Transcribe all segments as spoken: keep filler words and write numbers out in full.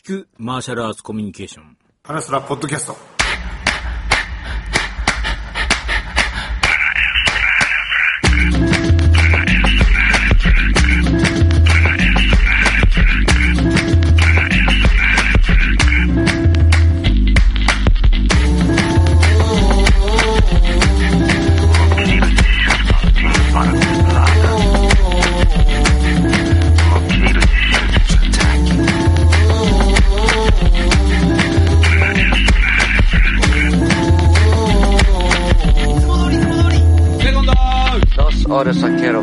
聞くマーシャルアーツコミュニケーションパラスラポッドキャスト。 にせんじゅう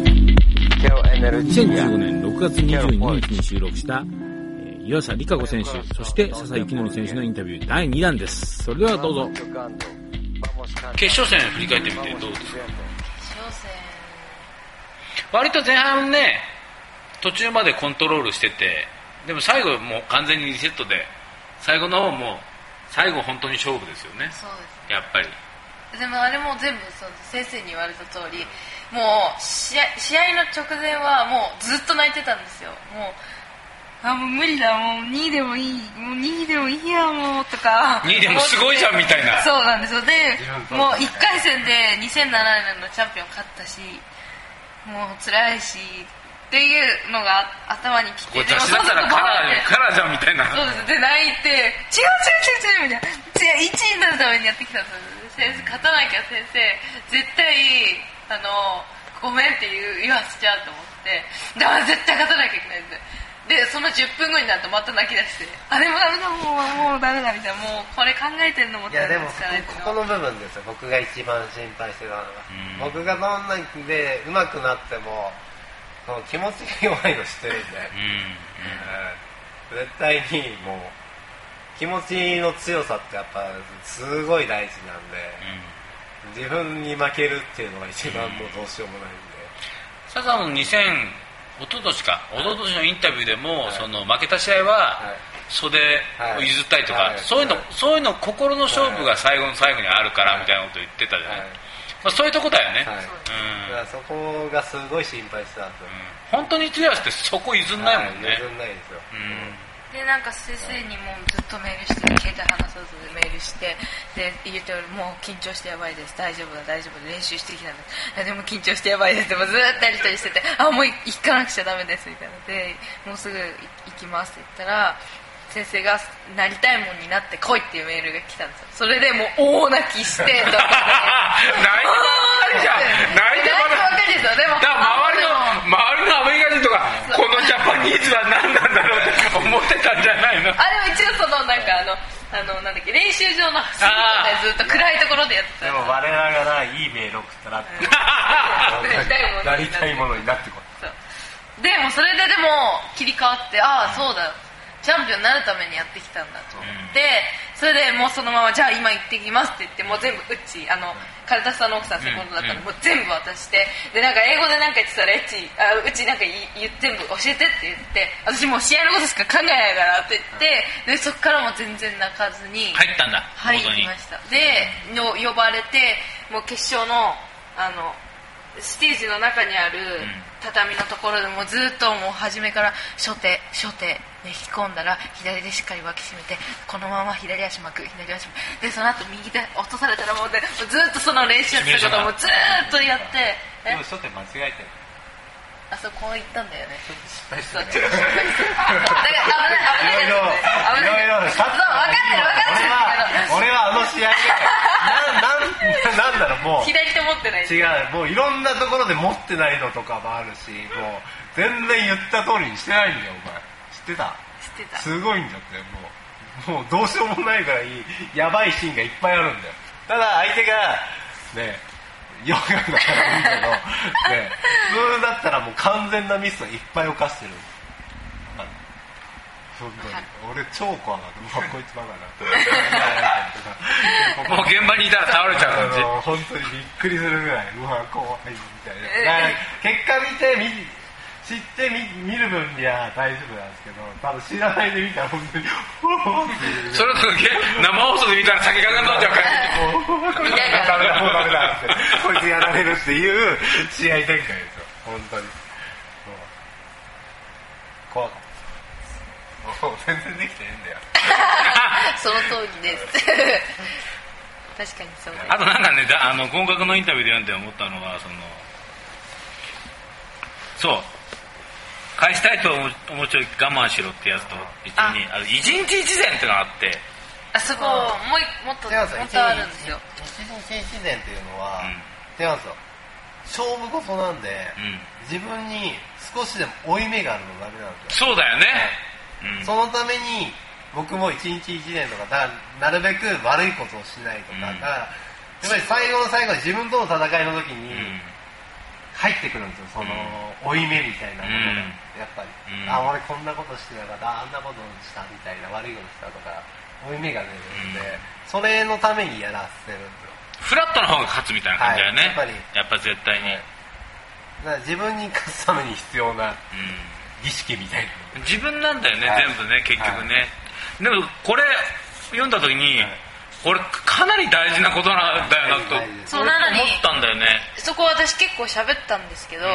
ごねんろくがつにじゅうににちに収録した、えー、岩佐理香子選手、そして笹幸典選手のインタビューだいにだんです。それではどうぞ。決勝戦振り返ってみてどうですか？ 決勝戦割と前半ね、途中までコントロールしてて、でも最後もう完全にリセットで、最後の方も最後本当に勝負ですよね。 そうですね、 やっぱり。 でもあれも全部そう先生に言われた通り、もう試合、試合の直前はもうずっと泣いてたんですよ。もうあもう無理だ、もうにいでもいい、もうにいでもいいやもうとか、 にいでもすごいじゃんみたいな。 そうなんですよ。でもういっかい戦でにせんななねんのチャンピオン勝ったし、もう辛いしっていうのが頭にきて、 これ雑誌だったらカラー、カラーじゃんみたいな。 そうです。で泣いて、違う違う違う違うみたいな、違ういちいになるためにやってきたんです。先生勝たなきゃ先生絶対あのごめんって言う言わせちゃうと思って、だから絶対勝たなきゃいけないんです。でそのじゅっぷんごになるとまた泣き出して、あれもダメだ、もうもうダメだみたいな、もうこれ考えてるのもったいないですからね。 いやでもここの部分ですよ、僕が一番心配してたのが、僕がどんなで上手くなっても気持ちが弱いの知ってるんで、うんうん、絶対にもう気持ちの強さってやっぱすごい大事なんで、うん、自分に負けるっていうのが一番もうどうしようもないんで、 サザンのにせんおととしか、おととしのインタビューでも、はい、その負けた試合は袖を譲ったりとか、はいはい、そういうの、そういうの心の勝負が最後の最後にあるからみたいなこと言ってたじゃない、はい、まあ、そういうとこだよね、はい、うん、 だからそこがすごい心配してたんですよ、 うん、本当に強いってそこ譲んないもんね、 はい、譲んないですよ、 うんでなんか先生にもずっとメールして、携帯離さずでメールしてで言っておる、もう緊張してやばいです、大丈夫だ大丈夫だ、練習してきたんです、でも緊張してやばいですでもずっとやりとりしてて、あもう行かなくちゃダメですみたいなで、もうすぐ行きますって言ったら、先生がなりたいもんになって来いっていうメールが来たんですよ。それでもう大泣きして泣いてばっかりじゃん、泣いてばっかりですよ。でもだから周りの周りのアメリカ人とかこのジャパニーズは何なんだろうって思ってたんじゃないの？ あでも一応そのなんかあのあのなんだっけ、練習場の端っこでずっと暗いところでやってた。 でも我ながらいいメール送ったらなりたいものになってこい。 でもそれででも切り替わって、ああそうだ、チャンピオンになるためにやってきたんだと思って、うん、それでもうそのままじゃあ今行ってきますって言って、もう全部うちあの金田さんの奥さんセコンドだったので、もう全部渡して、でなんか英語でなんか言ってたら、エッチあうちなんか言全部教えてって言って、私もう試合のことしか考えないからって言って、でそこからも全然泣かずに入ったんだ。 入りました。での呼ばれて、もう決勝のあのステージの中にある畳のところでもずっともう初めから初手初手で引き込んだら左でしっかり脇締めて、このまま左足巻く、左足巻くでその後右で落とされたらもうでずっとその練習することをずっとやって、 でも初手間違えてる、 あそこ行ったんだよね。 ちょっと失敗したね。 だから危ない危ないですね。危ない。 いろいろそう分かってる分かってるけど、 俺はあの試合でな、な、なんだろう、もう左手持ってない。 違う、もういろんなところで持ってないのとかもあるし、もう全然言った通りにしてないんだよお前。知ってた？ 知ってた。 すごいんだってもうもうどうしようもないぐらいやばいシーンがいっぱいあるんだよ。ただ相手がね洋楽だからいいけど、ね、普通だったらもう完全なミスをいっぱい犯してる。本当に俺超怖かった。もうこいつバカだもう現場にいたら倒れちゃう感じ。 本当にびっくりするぐらい、うわ怖いみたいな。だから結果見てみ知ってみ見る分には大丈夫なんですけど、多分知らないで見たら本当にそれとか生放送で見たら酒が飲んじゃうからみたいな、ダメだもうダメだってこいつやられるっていう試合展開ですよ本当に。怖かった。 もう全然できてねえんだよその通りです確かにそうです。 あとなんかね、あの合格のインタビューで読んで思ったのは、そのそう返したいと思うちょい我慢しろってやつと一にあ一日一善っていうのがあって、 あそこもうもっともっとあるんですよ。 一日一善っていうのは、うん、でなんですよ勝負事なんで、うん、自分に少しでも負い目があるのダメなんですよ。 そうだよね、 うん、そのために僕も一日一善とかだなるべく悪いことをしないとか、うん、だからやっぱり最後の最後に自分との戦いの時に入ってくるんですよ、その負い目みたいなものが、うん、やっぱり、うん、あ俺こんなことしてなかったあんなことしたみたいな悪いことしたとか負い目が出るんで、うん、それのためにやらせてるんですよ。 フラットの方が勝つみたいな感じだよね、 はい、やっぱりやっぱ絶対に、 はい、だから自分に勝つために必要な儀式みたいな、 うん、自分なんだよね、はい、全部ね結局ね、はい、でもこれ読んだ時に、はい、これかなり大事なことなんだよなと、はい、 そうなのに思ったんだよね。そこ私結構喋ったんですけど、うん、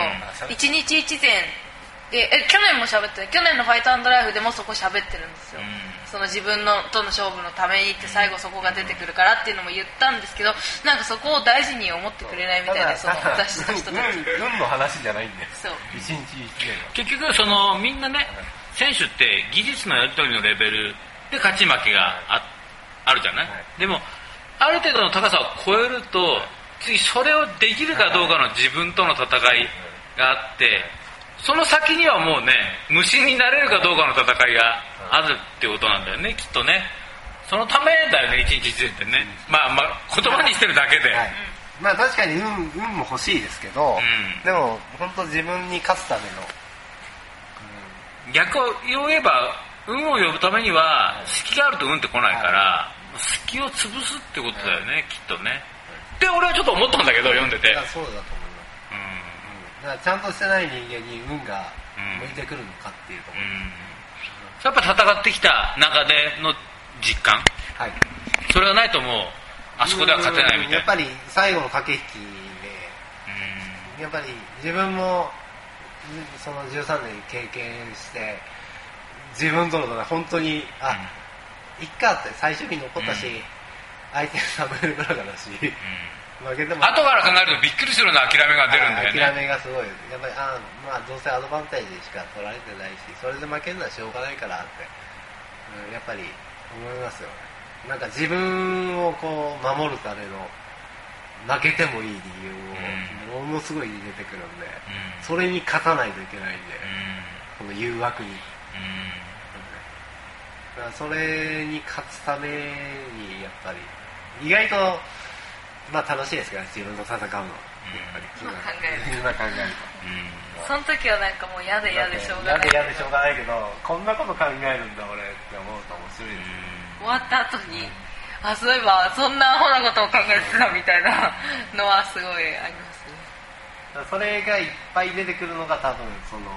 一日一善でえ去年も喋って去年のファイト&ライフでもそこ喋ってるんですよ、うん、その自分のとの勝負のためにって最後そこが出てくるからっていうのも言ったんですけど、なんかそこを大事に思ってくれないみたいで、その雑誌の人たち運の話じゃないんでそう一日一善結局そのみんなね選手って技術のやり取りのレベルで勝ち負けが あ, あるじゃない、はい、でもある程度の高さを超えると次それをできるかどうかの自分との戦いがあって、その先にはもうね無心になれるかどうかの戦いがあるってことなんだよねきっとね。そのためだよね一日一善ってね、まあまあ言葉にしてるだけで、はい、 まあ確かに 運, 運も欲しいですけど、うん、でも本当自分に勝つための、 うん、逆を言えば運を呼ぶためには隙があると運って来ないから、はい、隙を潰すってことだよね、はい、きっとね、って俺はちょっと思ったんだけど読んでて。 そうだと思います、うんうん、だからちゃんとしてない人間に運が向いてくるのかっていうところ、うんうん、 やっぱ戦ってきた中での実感、はい、それがないともうあそこでは勝てないみたいな。 やっぱり最後の駆け引きで、うん、やっぱり自分もそのじゅうさんねん経験して自分との戦い本当にあ、うん、いっかって最初に残ったし、うん、相手サムエル・ブラガだし、うん、負けても後から考えるとびっくりするような諦めが出るんだよね。 諦めがすごいやっぱりあ、まあ、どうせアドバンテージしか取られてないしそれで負けるのはしょうがないからって、うん、やっぱり思いますよね。なんか自分をこう守るための負けてもいい理由をものすごい入れてくるんで、うん、それに勝たないといけないんで、うん、この誘惑に、うん、だからそれに勝つためにやっぱり意外とまあ楽しいですから自分と戦うの、やっぱり今考える今考えると、うん、その時はなんかもう嫌で嫌でしょうがない嫌で嫌でしょうがないけどこんなこと考えるんだ俺って思うと面白いです、 うん、終わった後に、うん、あそういえばそんなアホなことを考えてたみたいなのはすごいありますね。それがいっぱい出てくるのが多分その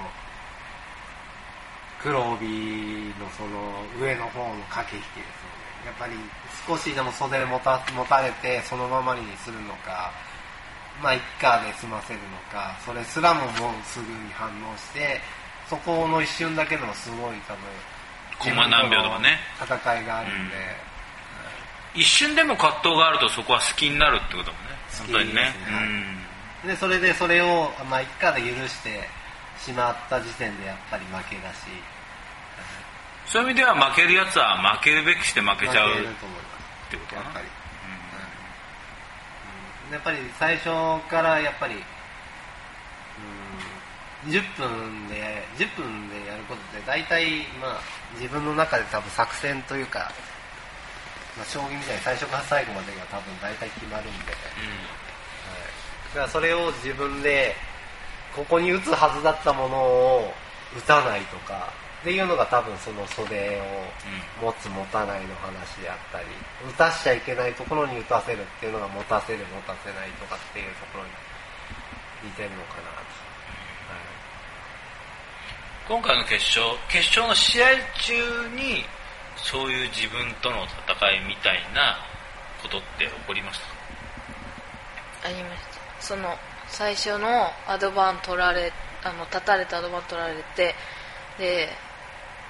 黒帯のその上の方の駆け引きですよね。やっぱり少しでも袖で持た、持たれてそのままにするのか、まあ一家で済ませるのか、それすらももうすぐに反応してそこの一瞬だけでもすごい多分コンマ何秒とかね戦いがあるんで、 うん、一瞬でも葛藤があるとそこは好きになるってこともね本当にね、 うん、でそれでそれをまあ一家で許してしまった時点でやっぱり負けだし、 そういう意味では負けるやつは負けるべくして負けちゃうってことかな。やっぱり、 うん、やっぱり最初からやっぱり、うん、じゅっぷんでじゅっぷんでやることって大体まあ自分の中で多分作戦というか、まあ、将棋みたいに最初から最後までが多分大体決まるんで、うんはい、だからそれを自分でここに打つはずだったものを打たないとかっていうのが多分その袖を持つ持たないの話であったり、打たしちゃいけないところに打たせるっていうのが持たせる持たせないとかっていうところに似てるのかなと、 うんはい、今回の決勝決勝の試合中にそういう自分との戦いみたいなことって起こりました？ ありました。その最初のアドバン取られあの立たれたアドバン取られてで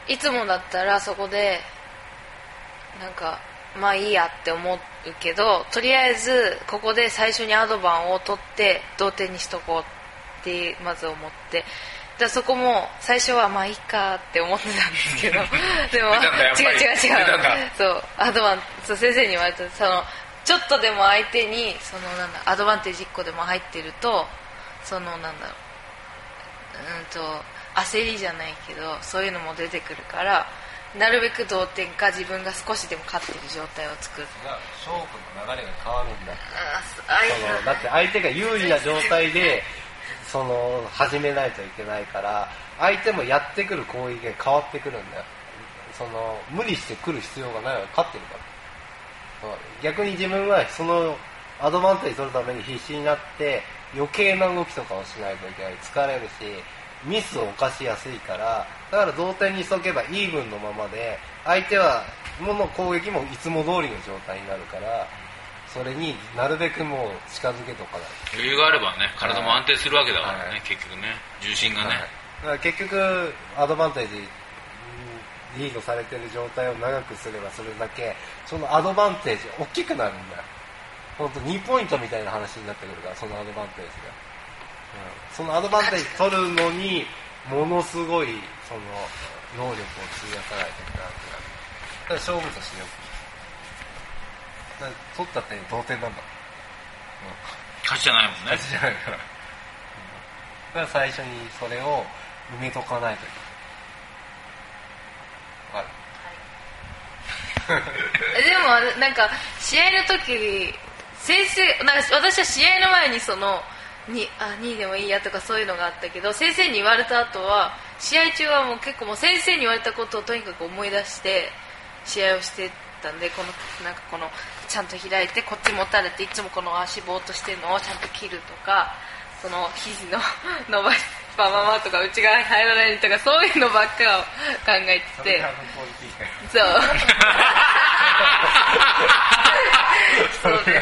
いつもだったらそこでなんかまあいいやって思うけど、とりあえずここで最初にアドバンを取って同点にしとこうってまず思って、でそこも最初はまあいいかって思ってたんですけどでも違う違う違う、そうアドバンそう先生に言われた、そのちょっとでも相手にそのなんだアドバンテージいっこでも入ってると、そのなんだろう、うんと焦りじゃないけどそういうのも出てくるから、なるべく同点か自分が少しでも勝ってる状態を作る。 勝負の流れが変わるんだ。そのだって相手が有利な状態でその始めないといけないから、相手もやってくる攻撃が変わってくるんだよ。その無理してくる必要がないわ、勝ってるから。逆に自分はそのアドバンテージ取るために必死になって余計な動きとかをしないといけない、疲れるしミスを犯しやすいから、だから同点にしとけばイーブンのままで、相手はもの攻撃もいつも通りの状態になるから、それになるべくもう近づけとかない。 余裕があればね、体も安定するわけだからね、はい、結局ね、重心がね、はい、だから結局アドバンテージリードされてる状態を長くすればするだけ、そのアドバンテージ大きくなるんだよ。本当にポイントみたいな話になってくるから、そのアドバンテージが、うん、そのアドバンテージ取るのにものすごいその能力を費やさないといけなくなる。だから勝負としてよく、だから取ったって同点なんだ、うん、 勝ちじゃないもんね。 勝ちじゃないから、うん、だから最初にそれを埋めとかないといけない。 でもなんか試合の時先生なんか私は試合の前にそのにあにいでもいいやとかそういうのがあったけど、先生に言われた後は試合中はもう結構もう先生に言われたことをとにかく思い出して試合をしてたんで、このなんかこのちゃんと開いてこっち持たれていつもこの足ぼーっとしてるのをちゃんと切るとか、その肘の伸ばしたままとか内側に入らないとか、そういうのばっかを考えてて、そうそうです。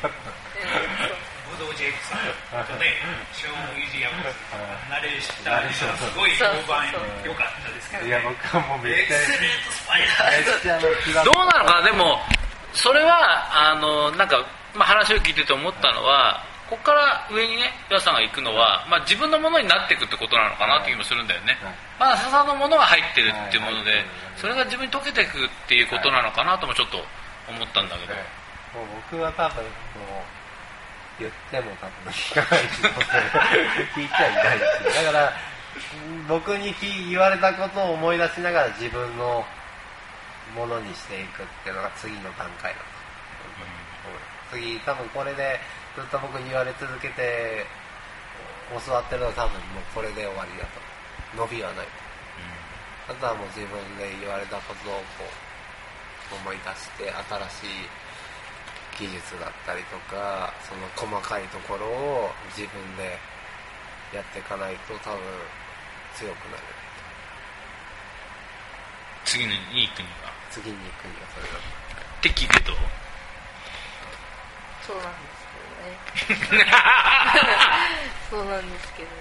武道ジェイクさんとね、ショーン・ウィリアムズナレーションすごい評判良かったですけど、ね、 いや僕はもうめっちゃエクセレントスパイダーどうなのかな。でもそれはあのなんか、まあ、話を聞いてて思ったのは、ここから上にね岩さんが行くのは、まあ、自分のものになっていくってことなのかなっていう気もするんだよね、はい、まだ笹のものが入ってるっていうもので、はい、それが自分に溶けていくっていうことなのかなともちょっと思ったんだけど、はい、 もう僕は多分もう言っても多分聞かないし聞いちゃいないし、だから僕に言われたことを思い出しながら自分のものにしていくっていうのが次の段階だと、うん、次多分これでずっと僕に言われ続けて教わってるのは多分もうこれで終わりだと、伸びはない、うん、あとはもう自分で言われたことをこう思い出して新しい技術だったりとかその細かいところを自分でやっていかないと多分強くなる。 次に行くには次に行くにはそれだって聞いてどう？ そうなんですけどねそうなんですけどね。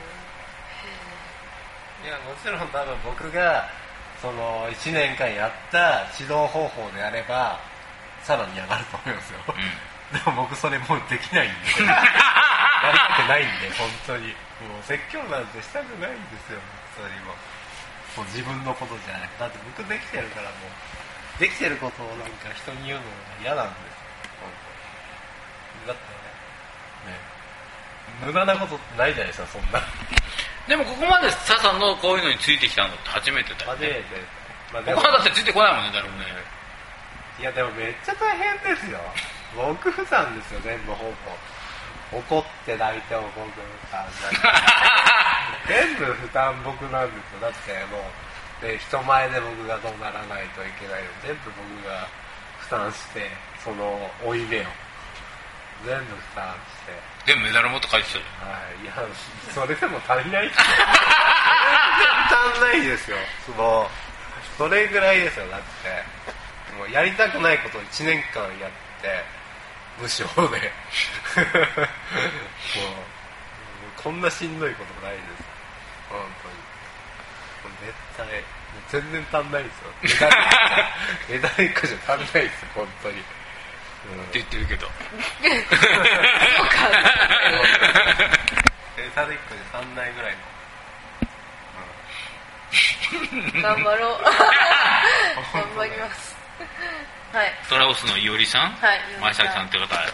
いやもちろん多分僕がそのいちねんかんやった指導方法であればさらに上がると思いますよ、うん、でも僕それもうできないんでやりたくないんで本当にもう説教なんてしたくないんですよ。それももう自分のことじゃない、だって僕できてるからもうできてることをなんか人に言うのが嫌なんですよ。だってね、ね無駄なことないじゃないですかそんな。 でもここまで笹のこういうのについてきたのって初めてだよね。 初めて、まあ、 ここはだってついてこないもんねだろうね。 いやでもめっちゃ大変ですよ。僕負担ですよ全部ほぼ。怒って泣いても僕負担全部負担僕なんですよ。だってもうで人前で僕がどうならないといけないの全部僕が負担してその負い目を全部負担してでメダルもっと返してる。 はい、いやそれでも足りないですよ足んないですよ。もうそれぐらいですよ。だってもうやりたくないことをいちねんかんやって無償でもうこんなしんどいことないです本当に。絶対全然足んないですよ。メダルいっこじゃ足んないですよ、本当に。うん、 って言ってるけど。 そうか。 メダルいっこじゃ足んないぐらいの。 うん、頑張ろう。頑張ります。はい。 トラオスのいおりさん、 はい、 前崎さんって方行って、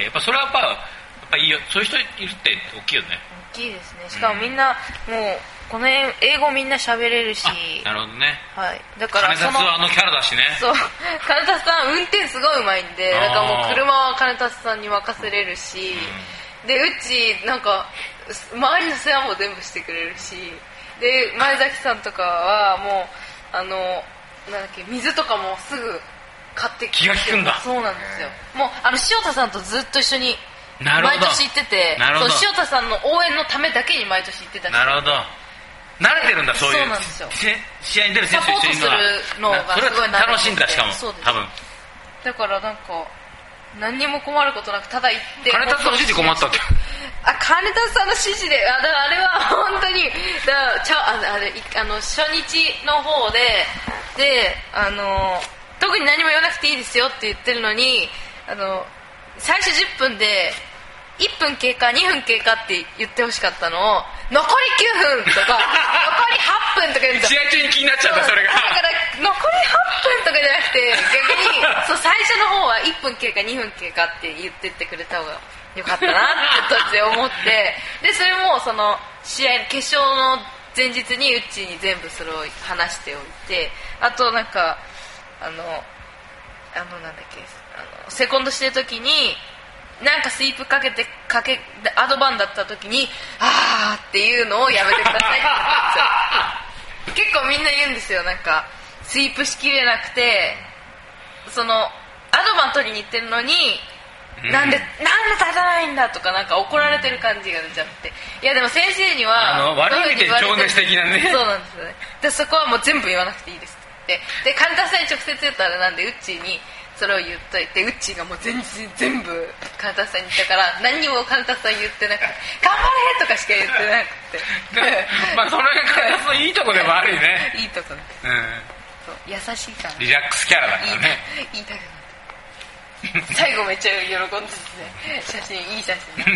やっぱそれはやっぱ、やっぱいいよ、そういう人いるって大きいよね。 大きいですね。しかもみんな、うん、もうこの英語みんな喋れるし。 なるほどね。 はい。だから金達はあのキャラだしね。 そう。金達さん運転すごいうまいんで、なんかもう車は金達さんに任せれるし、うん、でうちなんか周りの世話も全部してくれるし、で前崎さんとかはもうあのなんだっけ水とかもすぐ買ってきて。 気が利くんだ。 そうなんですよ。もうあの塩田さんとずっと一緒に毎年行ってて、そう塩田さんの応援のためだけに毎年行ってたし。 なるほど。慣れてるんだ、そういう。 そうなんですよ。 試合に出る選手と一緒にサポートするのがすごい慣れてて、 それ楽しいんだ、しかも。 そうです。 多分。 だからなんか何にも困ることなくただ行って。 金田さんの指示困ったって。 あ、金田さんの指示で、あ、だからあれは本当に、だちゃああれあの初日の方でであの特に何も言わなくていいですよって言ってるのに、あの最初じゅっぷんでいっぷん経過にふん経過って言ってほしかったのを残りきゅうふんとか残りはっぷんとか言うんですよ。 試合中に気になっちゃったそれが。 だから残りはっぷんとかじゃなくて逆にそう最初の方はいっぷん経過にふん経過って言ってってくれた方がよかったなって途中思って、でそれもその試合決勝の前日にうちに全部それを話しておいて、あとなんかあのあのなんだっけあのセコンドしてる時になんかスイープかけてかけアドバンだった時にあーっていうのをやめてくださいって言ったんですよ。結構みんな言うんですよ。なんかスイープしきれなくてそのアドバン取りに行ってるのに、うん、なんでなんで立たないんだとかなんか怒られてる感じが出ちゃって、いやでも先生にはあの悪い意味で情熱的なね。 そうなんですよね。でそこはもう全部言わなくていいですってで神田さんに直接言ったらなんでうっちーにそれを言っといて、うっちーがもう全然全部神田さんに言ったから何にも神田さん言ってなくて頑張れとかしか言ってなくてまあその辺神田さんいいとこでもあるよね。 いいとこです、うん、そう優しいから、 リラックスキャラだからね。 言いたくなって最後めっちゃ喜んでですね写真いい写真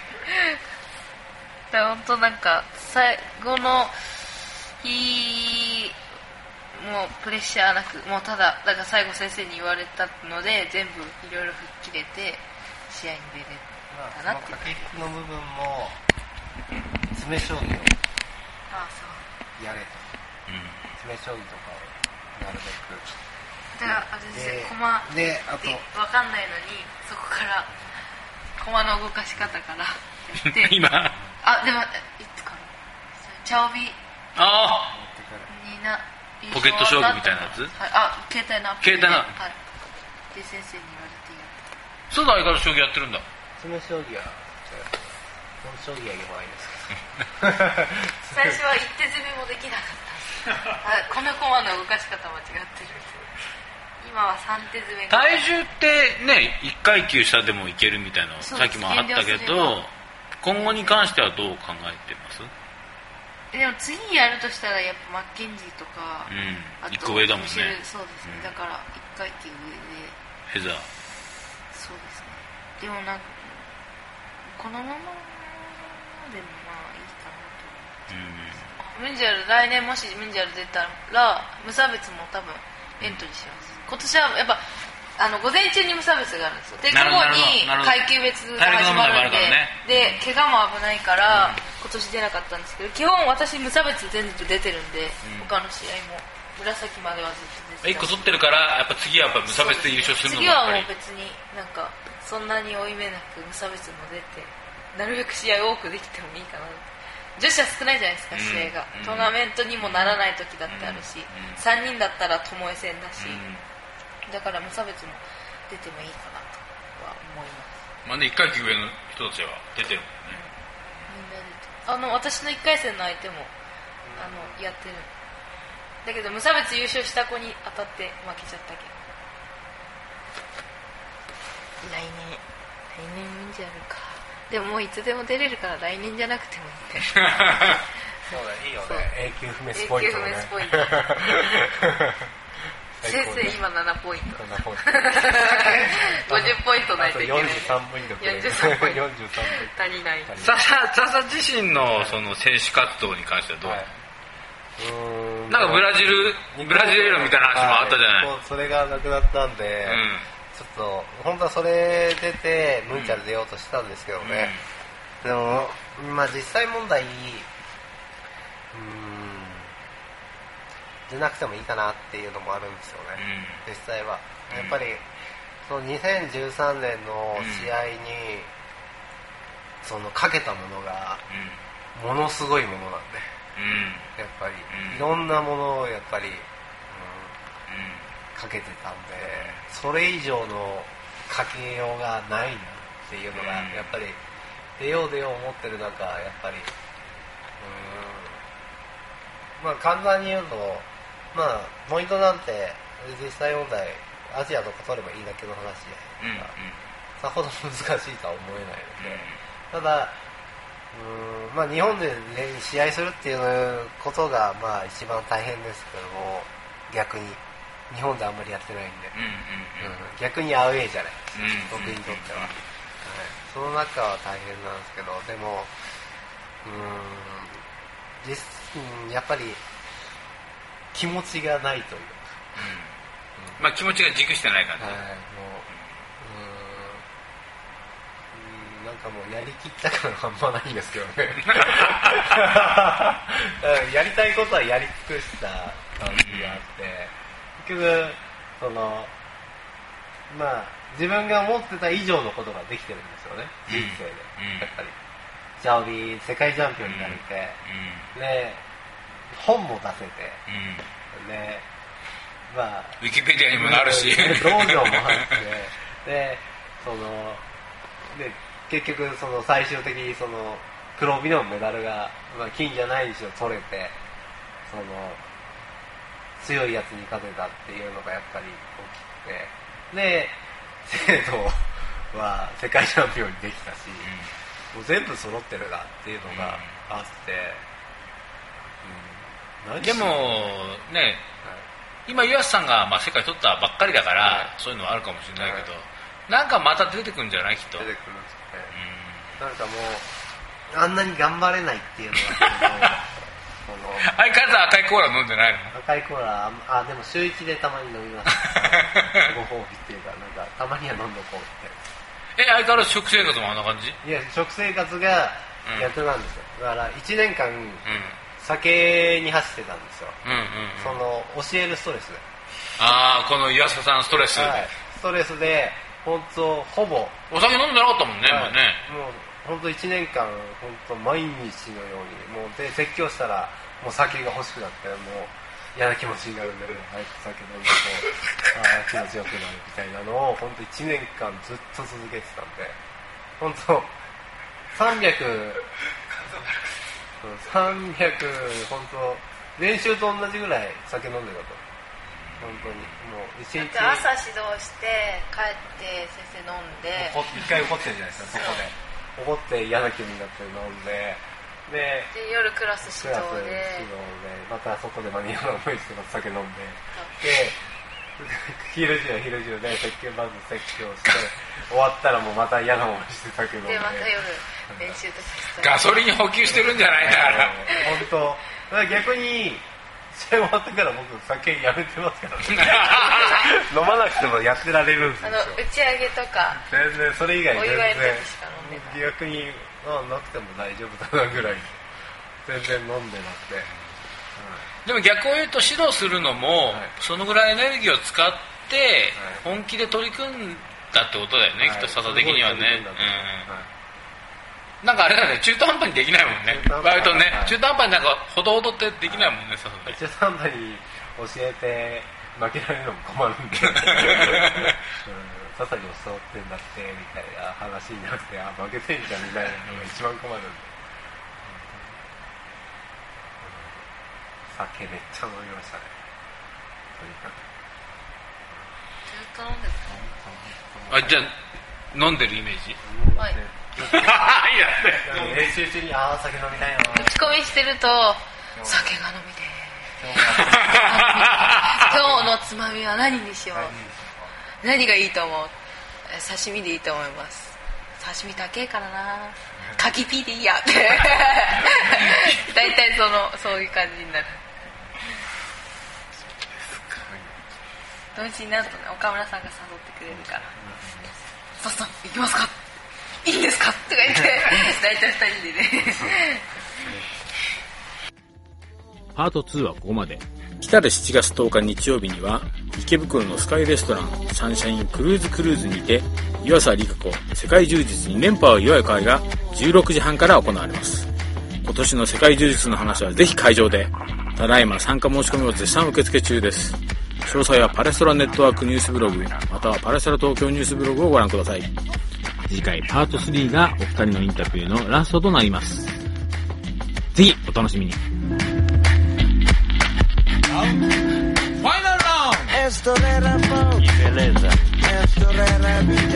だから本当なんか最後の日もうプレッシャーなくもうただだから最後先生に言われたので全部いろいろ吹っ切れて試合に出れたなって、 まあ、その駆け引きの部分も詰将棋をやれと、うん、詰将棋とかをなるべくだからあれですよ、駒であと分かんないのにそこから駒の動かし方からやって今あでもいつかなチャオビあになポケット将棋みたいなやつ、 はい、あ携帯のアプリで携帯の、 はい、で先生に言われてやったそうだ相変わらず将棋やってるんだ。 詰将棋は本将棋やればいいです最初は一手詰めもできなかったあこの駒の動かし方間違ってる今は三手詰め体重ってねいっかい級下でもいけるみたいなさっきもあったけど今後に関してはどう考えてます？ でも次やるとしたらやっぱマッケンジーとか、 うん、 あといっこ上だもんね。 そうですね、うん、だからいっかい級上でフェザーそうですね。でもなんかこのままでもまあいいかなと思って、うん、ムンジャル来年もしムンジャル出たら無差別も多分エントリーします。今年はやっぱあの午前中に無差別があるんですよ。で午後に階級別が始まるんで、ね、で怪我も危ないから、うん、今年出なかったんですけど基本私無差別全部出てるんで、うん、他の試合も紫まではずっと出てた。 いっこ取ってるからやっぱ次はやっぱ無差別で優勝するのもやっぱり次はもう別になんかそんなに負い目なく無差別も出てなるべく試合多くできてもいいかなって。女子は少ないじゃないですか、試合が、うん、トーナメントにもならない時だってあるし、うん、さんにんだったらともえ戦だし、うん、だから無差別も出てもいいかなとは思います。 まあね、いっかい級上の人たちは出てるもんね、 うん、みんな出てる。あの私のいっかい戦の相手もあのやってるだけど無差別優勝した子に当たって負けちゃったけど来年来年ムンジャルか。でももういつでも出れるから来年じゃなくてもいいんだよそうだいいよね。永久不滅ポイントね。 永久不滅ポイント先生今ななポイントななポイントごじゅっポイントないといけない。 よんじゅうさんポイントよんじゅうさんポイントよんじゅうさんポイント足りない。 ささささ自身のその選手活動に関してはどう、はい、 うーんなんかブラジルブラジルみたいな話もあったじゃない、 はい、それがなくなったんで、うん、ちょっと本当はそれ出てムンチャル出ようとしたんですけどね、うん、でもまあ実際問題うーん出なくてもいいかなっていうのもあるんですよね、うん、実際はやっぱりそのにせんじゅうさんねんの試合にそのかけたものがものすごいものなんで、うん、やっぱりいろんなものをやっぱり、うんうん、かけてたんでそれ以上のかけようがないなっていうのがやっぱり出よう出よう思ってる中やっぱりうんまあ簡単に言うとまあポイントなんて実際問題アジアとか取ればいいだけの話で、うんうん、さほど難しいとは思えないので、ただうーん、まあ、日本で、ね、試合するっていうことがまあ一番大変ですけども逆に日本であんまりやってないんで、うんうんうん、逆にアウェーじゃないですか、うんうん、僕にとっては、はい、その中は大変なんですけどでもうーん実、うん、やっぱり気持ちがないというか、 うんまあ、気持ちが軸してない感じ、はい、もううーんなんかもうやりきった感半端ないんですけどねやりたいことはやり尽くした感じがあって、結局そのまあ自分が思ってた以上のことができてるんですよね、人生で、うん、やっぱりジャオビー世界チャンピオンになれて、うん、で本も出せて、うん、でまあウィキペディアにもなるし道場もあってでそので結局その最終的にその黒帯のメダルが、まあ、金じゃないにしろ取れてその強いやつに勝てたっていうのがやっぱり大きくてで生徒は世界チャンピオンにできたし、うん、もう全部揃ってるなっていうのがあって、 うん、でもね、はい、今湯浅さんがまあ世界取ったばっかりだから、はい、そういうのはあるかもしれないけど、はい、なんかまた出てくるんじゃないきっと出てくるんですよね、うん、なんかもうあんなに頑張れないっていうのがその相変わらず赤いコーラ飲んでないの？ 赤いコーラあでも週一でたまに飲みますご褒美っていうかなんかたまには飲んどこうってえ相変わらず食生活もあんな感じ？ いや食生活が逆なんですよ、うん、だからいちねんかん、うん、酒に走ってたんですよ、うんうんうん、その教えるストレスでああこの湯浅さんストレス、はい、 ストレスで本当ほぼお酒飲んでなかったもんね、はい、今ねもう本当いちねんかん本当毎日のようにもうで説教したらもう酒が欲しくなってもう嫌な気持ちになるんだけど早く酒飲んでこうあ気持ちよくなるみたいなのを本当いちねんかんずっと続けてたんで本当さんびゃくさんびゃく本当練習と同じぐらい酒飲んでたと本当にもう一日朝指導して帰って先生飲んで一回怒ってるじゃないですかそこで怒って嫌な気分になって飲んででで夜クラス指導で指導でまたそこでまた嫌な思いして酒飲んでで昼中昼中で説教まず説教して終わったらもうまた嫌な思いして酒飲んででまた夜練習とかガソリン補給してるんじゃないんだから本当逆に試合終わってから僕酒やめてますからね飲まなくてもやってられるんですよあの打ち上げとか全然それ以外全然お祝いの時しか飲んでない逆にあなくても大丈夫だなぐらい全然飲んでなくて、 うん、でも逆を言うと指導するのも、はい、そのぐらいエネルギーを使って本気で取り組んだってことだよね、はい、きっと佐々的にはね、なんかあれだね中途半端にできないもんね割とね、はい、中途半端になんかほどほどってできないもんね佐々的中途半端に教えて負けられるのも困るんで、うん、佐々に教わってんだってみたいな話になってあ負けてんじゃんみたいなのが一番困るんで、うん、酒めっちゃ飲みましたねとにかくずっと飲んでたあじゃあ飲んでるイメージはい練習中にああ酒飲みたいな。 打ち込みしてると酒が飲みて今日のつまみは何にしよう。何がいいと思う？刺身でいいと思います。刺身高えからな。カキピーでいいやって大体そのそういう感じになる。同時になるとね、岡村さんが誘ってくれるから「さっさん行きますか？いいんですか？」とか言って大体ふたりでねパートツーはここまで。来たるしちがつとおか日曜日には池袋のスカイレストランサンシャインクルーズクルーズにて岩佐理香子世界柔術に連覇を祝う会がじゅうろくじはんから行われます。今年の世界柔術の話はぜひ会場で。ただいま参加申し込みを絶賛受付中です。詳細はパレストラネットワークニュースブログまたはパレストラ東京ニュースブログをご覧ください。次回パートスリーがお二人のインタビューのラストとなります。ぜひお楽しみに。 Final round! Esto era pop. Y beleza. Esto era vida.